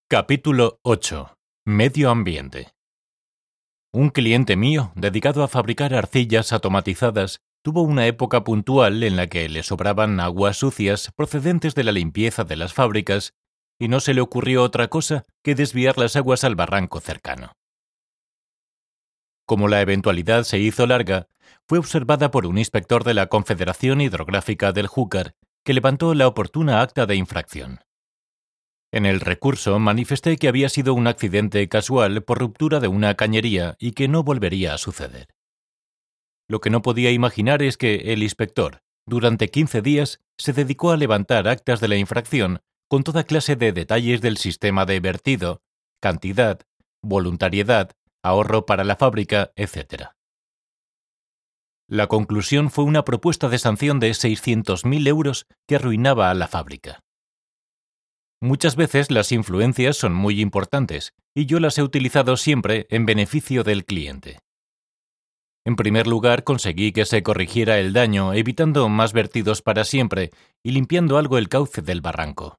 Capítulo 8. Medio ambiente. Un cliente mío, dedicado a fabricar arcillas automatizadas, tuvo una época puntual en la que le sobraban aguas sucias procedentes de la limpieza de las fábricas y no se le ocurrió otra cosa que desviar las aguas al barranco cercano. Como la eventualidad se hizo larga, fue observada por un inspector de la Confederación Hidrográfica del Júcar, que levantó la oportuna acta de infracción. En el recurso manifesté que había sido un accidente casual por ruptura de una cañería y que no volvería a suceder. Lo que no podía imaginar es que el inspector, durante 15 días, se dedicó a levantar actas de la infracción con toda clase de detalles del sistema de vertido, cantidad, voluntariedad, ahorro para la fábrica, etc. La conclusión fue una propuesta de sanción de 600.000 euros que arruinaba a la fábrica. Muchas veces las influencias son muy importantes y yo las he utilizado siempre en beneficio del cliente. En primer lugar, conseguí que se corrigiera el daño evitando más vertidos para siempre y limpiando algo el cauce del barranco.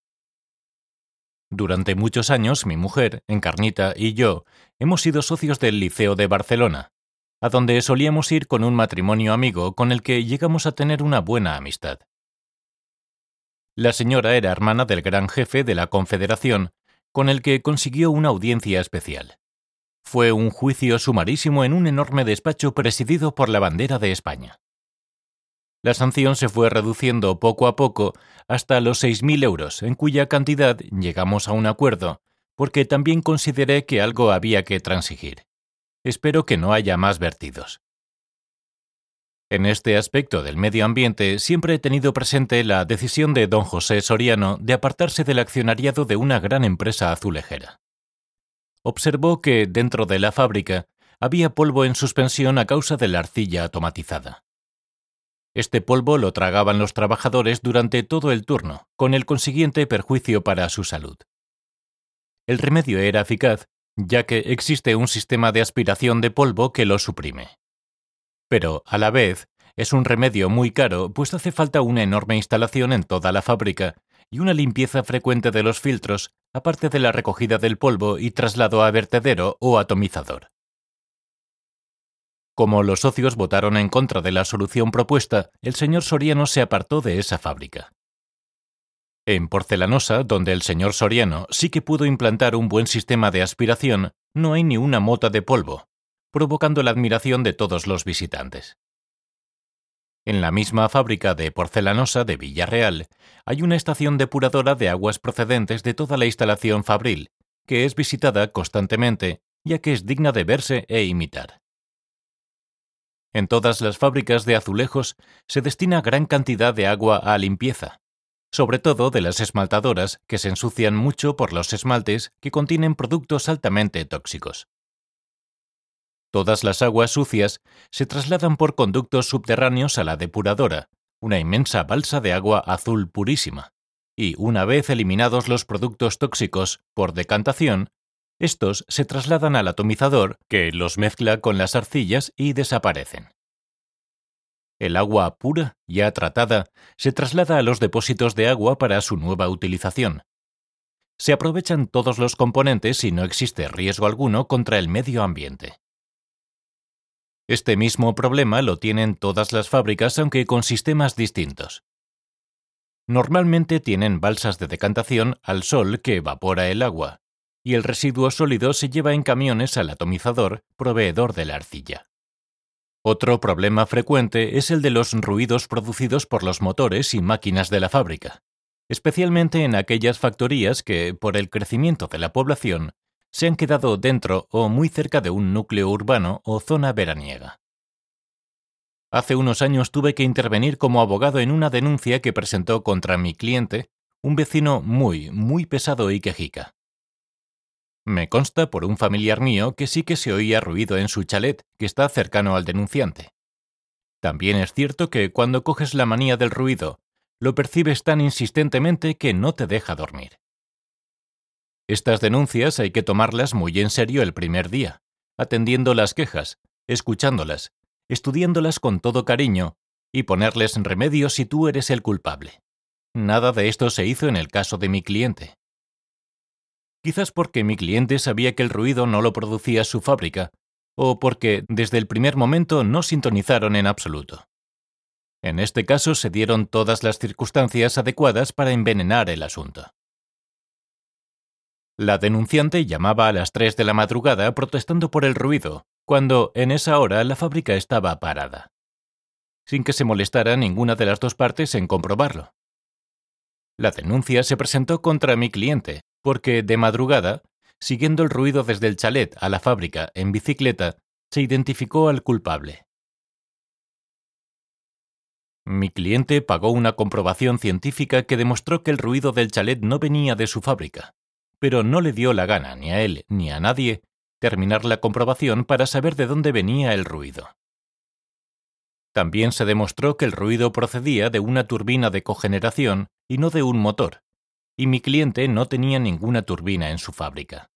Durante muchos años, mi mujer, Encarnita, y yo hemos sido socios del Liceo de Barcelona, a donde solíamos ir con un matrimonio amigo con el que llegamos a tener una buena amistad. La señora era hermana del gran jefe de la Confederación, con el que consiguió una audiencia especial. Fue un juicio sumarísimo en un enorme despacho presidido por la bandera de España. La sanción se fue reduciendo poco a poco hasta los 6.000 euros, en cuya cantidad llegamos a un acuerdo, porque también consideré que algo había que transigir. Espero que no haya más vertidos. En este aspecto del medio ambiente siempre he tenido presente la decisión de don José Soriano de apartarse del accionariado de una gran empresa azulejera. Observó que, dentro de la fábrica, había polvo en suspensión a causa de la arcilla automatizada. Este polvo lo tragaban los trabajadores durante todo el turno, con el consiguiente perjuicio para su salud. El remedio era eficaz, ya que existe un sistema de aspiración de polvo que lo suprime. Pero, a la vez, es un remedio muy caro, pues hace falta una enorme instalación en toda la fábrica y una limpieza frecuente de los filtros, aparte de la recogida del polvo y traslado a vertedero o atomizador. Como los socios votaron en contra de la solución propuesta, el señor Soriano se apartó de esa fábrica. En Porcelanosa, donde el señor Soriano sí que pudo implantar un buen sistema de aspiración, no hay ni una mota de polvo, provocando la admiración de todos los visitantes. En la misma fábrica de Porcelanosa de Villarreal hay una estación depuradora de aguas procedentes de toda la instalación fabril, que es visitada constantemente, ya que es digna de verse e imitar. En todas las fábricas de azulejos se destina gran cantidad de agua a limpieza, sobre todo de las esmaltadoras, que se ensucian mucho por los esmaltes que contienen productos altamente tóxicos. Todas las aguas sucias se trasladan por conductos subterráneos a la depuradora, una inmensa balsa de agua azul purísima, y una vez eliminados los productos tóxicos por decantación, estos se trasladan al atomizador, que los mezcla con las arcillas y desaparecen. El agua pura, ya tratada, se traslada a los depósitos de agua para su nueva utilización. Se aprovechan todos los componentes y no existe riesgo alguno contra el medio ambiente. Este mismo problema lo tienen todas las fábricas, aunque con sistemas distintos. Normalmente tienen balsas de decantación al sol que evapora el agua, y el residuo sólido se lleva en camiones al atomizador, proveedor de la arcilla. Otro problema frecuente es el de los ruidos producidos por los motores y máquinas de la fábrica, especialmente en aquellas factorías que, por el crecimiento de la población, se han quedado dentro o muy cerca de un núcleo urbano o zona veraniega. Hace unos años tuve que intervenir como abogado en una denuncia que presentó contra mi cliente, un vecino muy pesado y quejica. Me consta por un familiar mío que sí que se oía ruido en su chalet, que está cercano al denunciante. También es cierto que cuando coges la manía del ruido, lo percibes tan insistentemente que no te deja dormir. Estas denuncias hay que tomarlas muy en serio el primer día, atendiendo las quejas, escuchándolas, estudiándolas con todo cariño y ponerles remedio si tú eres el culpable. Nada de esto se hizo en el caso de mi cliente. Quizás porque mi cliente sabía que el ruido no lo producía su fábrica, o porque desde el primer momento no sintonizaron en absoluto. En este caso se dieron todas las circunstancias adecuadas para envenenar el asunto. La denunciante llamaba a las 3 de la madrugada protestando por el ruido, cuando en esa hora la fábrica estaba parada, sin que se molestara ninguna de las dos partes en comprobarlo. La denuncia se presentó contra mi cliente, porque de madrugada, siguiendo el ruido desde el chalet a la fábrica en bicicleta, se identificó al culpable. Mi cliente pagó una comprobación científica que demostró que el ruido del chalet no venía de su fábrica, pero no le dio la gana ni a él ni a nadie terminar la comprobación para saber de dónde venía el ruido. También se demostró que el ruido procedía de una turbina de cogeneración y no de un motor, y mi cliente no tenía ninguna turbina en su fábrica.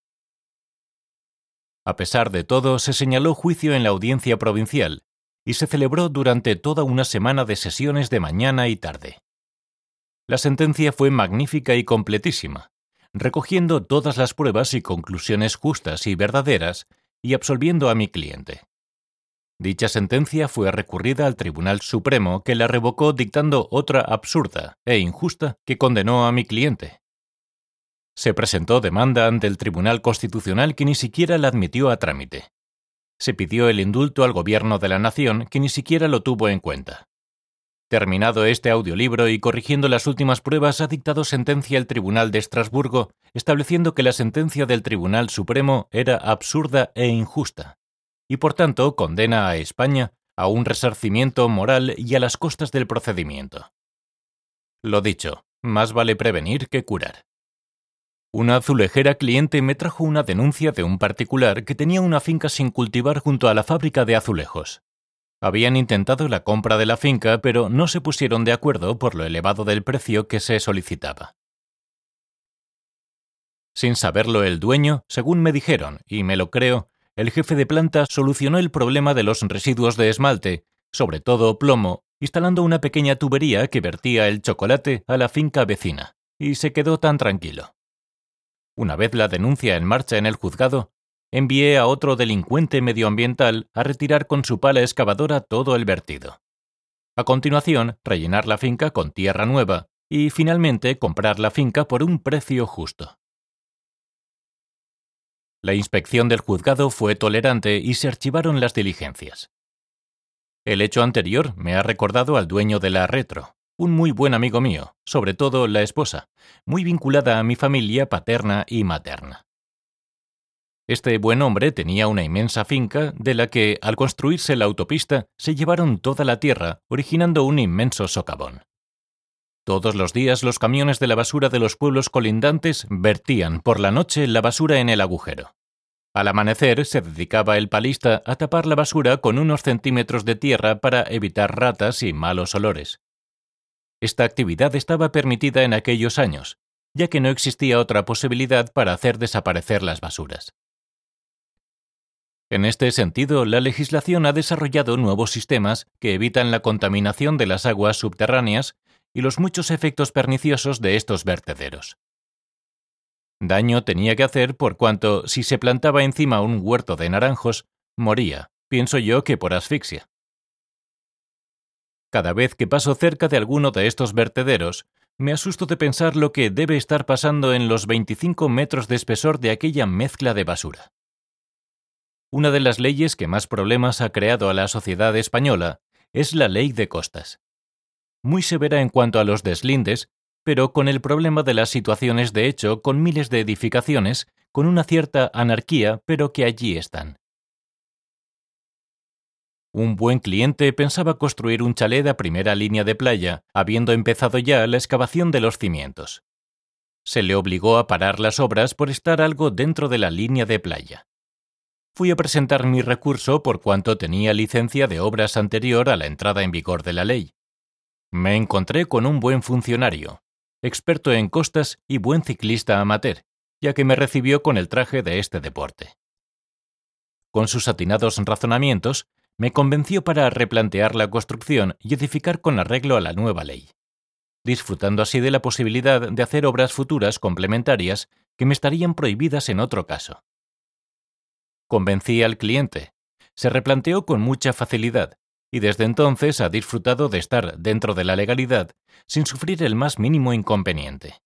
A pesar de todo, se señaló juicio en la audiencia provincial y se celebró durante toda una semana de sesiones de mañana y tarde. La sentencia fue magnífica y completísima, recogiendo todas las pruebas y conclusiones justas y verdaderas y absolviendo a mi cliente. Dicha sentencia fue recurrida al Tribunal Supremo, que la revocó dictando otra absurda e injusta que condenó a mi cliente. Se presentó demanda ante el Tribunal Constitucional, que ni siquiera la admitió a trámite. Se pidió el indulto al Gobierno de la Nación, que ni siquiera lo tuvo en cuenta. Terminado este audiolibro y corrigiendo las últimas pruebas, ha dictado sentencia el Tribunal de Estrasburgo, estableciendo que la sentencia del Tribunal Supremo era absurda e injusta, y por tanto condena a España a un resarcimiento moral y a las costas del procedimiento. Lo dicho, más vale prevenir que curar. Una azulejera cliente me trajo una denuncia de un particular que tenía una finca sin cultivar junto a la fábrica de azulejos. Habían intentado la compra de la finca, pero no se pusieron de acuerdo por lo elevado del precio que se solicitaba. Sin saberlo el dueño, según me dijeron, y me lo creo, el jefe de planta solucionó el problema de los residuos de esmalte, sobre todo plomo, instalando una pequeña tubería que vertía el chocolate a la finca vecina, y se quedó tan tranquilo. Una vez la denuncia en marcha en el juzgado, envié a otro delincuente medioambiental a retirar con su pala excavadora todo el vertido. A continuación, rellenar la finca con tierra nueva y, finalmente, comprar la finca por un precio justo. La inspección del juzgado fue tolerante y se archivaron las diligencias. El hecho anterior me ha recordado al dueño de la Retro, un muy buen amigo mío, sobre todo la esposa, muy vinculada a mi familia paterna y materna. Este buen hombre tenía una inmensa finca de la que, al construirse la autopista, se llevaron toda la tierra, originando un inmenso socavón. Todos los días los camiones de la basura de los pueblos colindantes vertían por la noche la basura en el agujero. Al amanecer se dedicaba el palista a tapar la basura con unos centímetros de tierra para evitar ratas y malos olores. Esta actividad estaba permitida en aquellos años, ya que no existía otra posibilidad para hacer desaparecer las basuras. En este sentido, la legislación ha desarrollado nuevos sistemas que evitan la contaminación de las aguas subterráneas y los muchos efectos perniciosos de estos vertederos. Daño tenía que hacer por cuanto, si se plantaba encima un huerto de naranjos, moría, pienso yo que por asfixia. Cada vez que paso cerca de alguno de estos vertederos, me asusto de pensar lo que debe estar pasando en los 25 metros de espesor de aquella mezcla de basura. Una de las leyes que más problemas ha creado a la sociedad española es la Ley de Costas. Muy severa en cuanto a los deslindes, pero con el problema de las situaciones de hecho con miles de edificaciones, con una cierta anarquía, pero que allí están. Un buen cliente pensaba construir un chalet a primera línea de playa, habiendo empezado ya la excavación de los cimientos. Se le obligó a parar las obras por estar algo dentro de la línea de playa. Fui a presentar mi recurso por cuanto tenía licencia de obras anterior a la entrada en vigor de la ley. Me encontré con un buen funcionario, experto en costas y buen ciclista amateur, ya que me recibió con el traje de este deporte. Con sus atinados razonamientos, me convenció para replantear la construcción y edificar con arreglo a la nueva ley, disfrutando así de la posibilidad de hacer obras futuras complementarias que me estarían prohibidas en otro caso. Convencí al cliente. Se replanteó con mucha facilidad y desde entonces ha disfrutado de estar dentro de la legalidad sin sufrir el más mínimo inconveniente.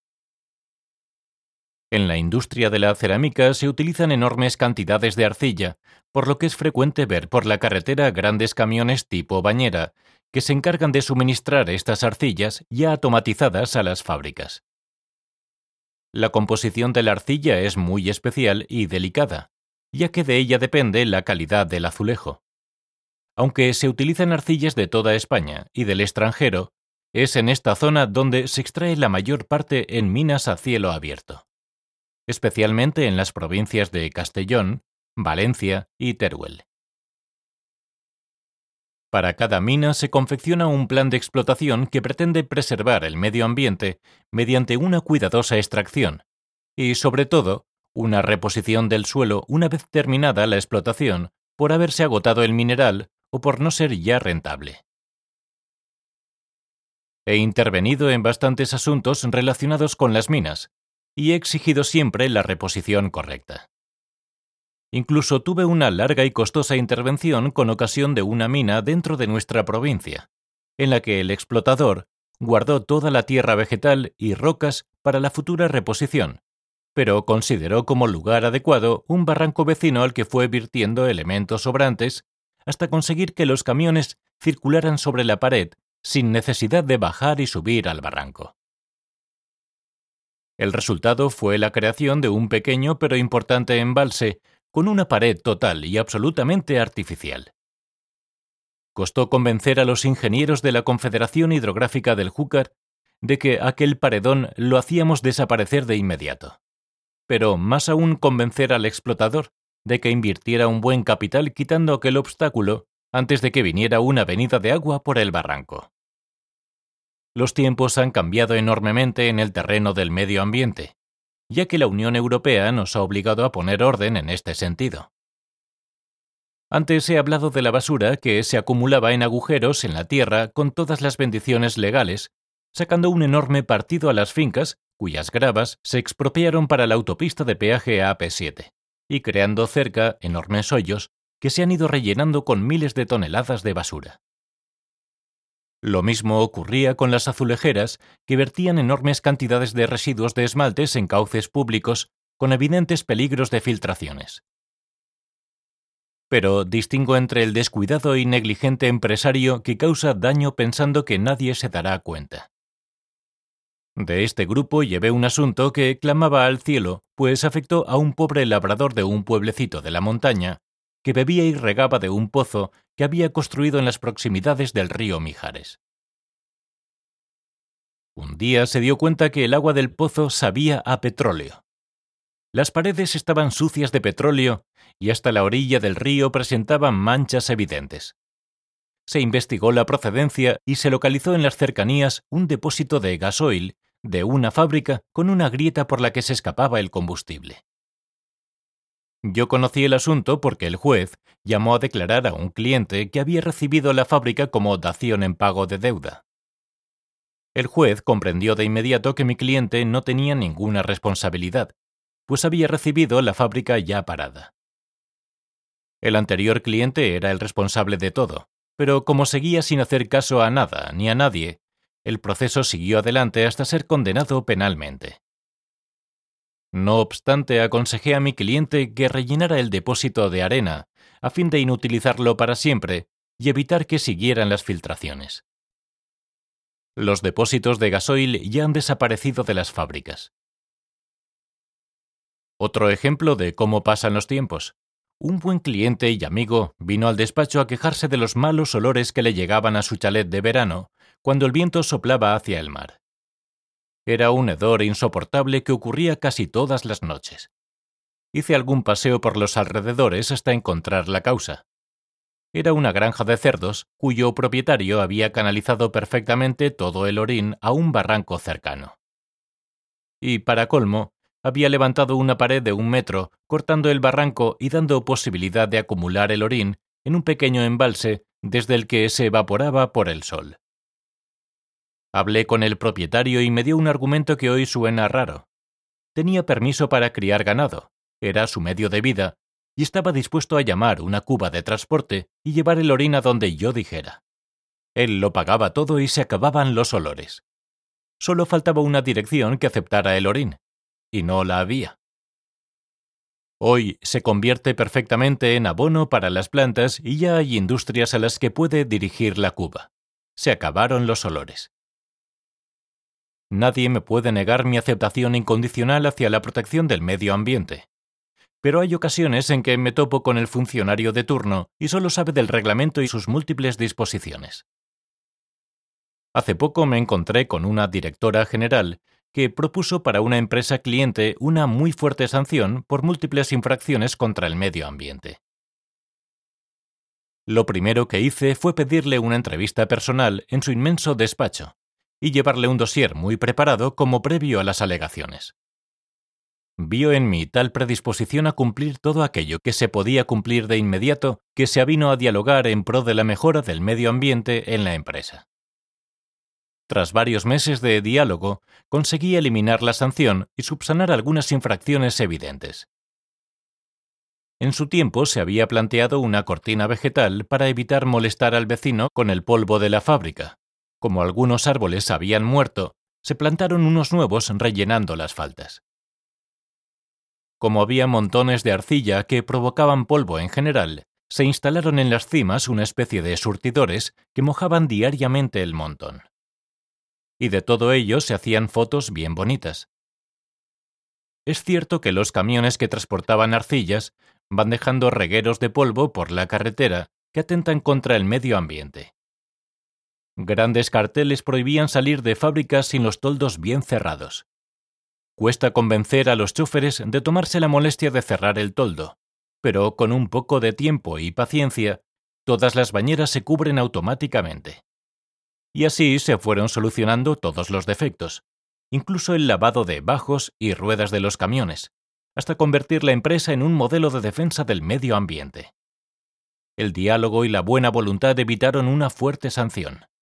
En la industria de la cerámica se utilizan enormes cantidades de arcilla, por lo que es frecuente ver por la carretera grandes camiones tipo bañera que se encargan de suministrar estas arcillas ya automatizadas a las fábricas. La composición de la arcilla es muy especial y delicada, ya que de ella depende la calidad del azulejo. Aunque se utilizan arcillas de toda España y del extranjero, es en esta zona donde se extrae la mayor parte en minas a cielo abierto, especialmente en las provincias de Castellón, Valencia y Teruel. Para cada mina se confecciona un plan de explotación que pretende preservar el medio ambiente mediante una cuidadosa extracción y, sobre todo, una reposición del suelo una vez terminada la explotación por haberse agotado el mineral o por no ser ya rentable. He intervenido en bastantes asuntos relacionados con las minas y he exigido siempre la reposición correcta. Incluso tuve una larga y costosa intervención con ocasión de una mina dentro de nuestra provincia, en la que el explotador guardó toda la tierra vegetal y rocas para la futura reposición, pero consideró como lugar adecuado un barranco vecino al que fue virtiendo elementos sobrantes hasta conseguir que los camiones circularan sobre la pared sin necesidad de bajar y subir al barranco. El resultado fue la creación de un pequeño pero importante embalse con una pared total y absolutamente artificial. Costó convencer a los ingenieros de la Confederación Hidrográfica del Júcar de que aquel paredón lo hacíamos desaparecer de inmediato. Pero más aún convencer al explotador de que invirtiera un buen capital quitando aquel obstáculo antes de que viniera una avenida de agua por el barranco. Los tiempos han cambiado enormemente en el terreno del medio ambiente, ya que la Unión Europea nos ha obligado a poner orden en este sentido. Antes he hablado de la basura que se acumulaba en agujeros en la tierra con todas las bendiciones legales, sacando un enorme partido a las fincas cuyas gravas se expropiaron para la autopista de peaje AP7, y creando cerca enormes hoyos que se han ido rellenando con miles de toneladas de basura. Lo mismo ocurría con las azulejeras, que vertían enormes cantidades de residuos de esmaltes en cauces públicos con evidentes peligros de filtraciones. Pero distingo entre el descuidado y negligente empresario que causa daño pensando que nadie se dará cuenta. De este grupo llevé un asunto que clamaba al cielo, pues afectó a un pobre labrador de un pueblecito de la montaña que bebía y regaba de un pozo que había construido en las proximidades del río Mijares. Un día se dio cuenta que el agua del pozo sabía a petróleo. Las paredes estaban sucias de petróleo y hasta la orilla del río presentaban manchas evidentes. Se investigó la procedencia y se localizó en las cercanías un depósito de gasoil de una fábrica con una grieta por la que se escapaba el combustible. Yo conocí el asunto porque el juez llamó a declarar a un cliente que había recibido la fábrica como dación en pago de deuda. El juez comprendió de inmediato que mi cliente no tenía ninguna responsabilidad, pues había recibido la fábrica ya parada. El anterior cliente era el responsable de todo, pero como seguía sin hacer caso a nada ni a nadie, el proceso siguió adelante hasta ser condenado penalmente. No obstante, aconsejé a mi cliente que rellenara el depósito de arena a fin de inutilizarlo para siempre y evitar que siguieran las filtraciones. Los depósitos de gasoil ya han desaparecido de las fábricas. Otro ejemplo de cómo pasan los tiempos. Un buen cliente y amigo vino al despacho a quejarse de los malos olores que le llegaban a su chalet de verano cuando el viento soplaba hacia el mar. Era un hedor insoportable que ocurría casi todas las noches. Hice algún paseo por los alrededores hasta encontrar la causa. Era una granja de cerdos cuyo propietario había canalizado perfectamente todo el orín a un barranco cercano. Y, para colmo, había levantado una pared de 1 metro, cortando el barranco y dando posibilidad de acumular el orín en un pequeño embalse desde el que se evaporaba por el sol. Hablé con el propietario y me dio un argumento que hoy suena raro. tenía permiso para criar ganado, era su medio de vida, y estaba dispuesto a llamar una cuba de transporte y llevar el orín a donde yo dijera. Él lo pagaba todo y se acababan los olores. Solo faltaba una dirección que aceptara el orín, y no la había. Hoy se convierte perfectamente en abono para las plantas y ya hay industrias a las que puede dirigir la cuba. Se acabaron los olores. Nadie me puede negar mi aceptación incondicional hacia la protección del medio ambiente. Pero hay ocasiones en que me topo con el funcionario de turno y solo sabe del reglamento y sus múltiples disposiciones. Hace poco me encontré con una directora general que propuso para una empresa cliente una muy fuerte sanción por múltiples infracciones contra el medio ambiente. Lo primero que hice fue pedirle una entrevista personal en su inmenso despacho y llevarle un dossier muy preparado como previo a las alegaciones. Vio en mí tal predisposición a cumplir todo aquello que se podía cumplir de inmediato que se avino a dialogar en pro de la mejora del medio ambiente en la empresa. Tras varios meses de diálogo, conseguí eliminar la sanción y subsanar algunas infracciones evidentes. En su tiempo se había planteado una cortina vegetal para evitar molestar al vecino con el polvo de la fábrica. Como algunos árboles habían muerto, se plantaron unos nuevos rellenando las faltas. Como había montones de arcilla que provocaban polvo en general, se instalaron en las cimas una especie de surtidores que mojaban diariamente el montón. Y de todo ello se hacían fotos bien bonitas. Es cierto que los camiones que transportaban arcillas van dejando regueros de polvo por la carretera que atentan contra el medio ambiente. Grandes carteles prohibían salir de fábricas sin los toldos bien cerrados. Cuesta convencer a los choferes de tomarse la molestia de cerrar el toldo, pero con un poco de tiempo y paciencia, todas las bañeras se cubren automáticamente. Y así se fueron solucionando todos los defectos, incluso el lavado de bajos y ruedas de los camiones, hasta convertir la empresa en un modelo de defensa del medio ambiente. El diálogo y la buena voluntad evitaron una fuerte sanción.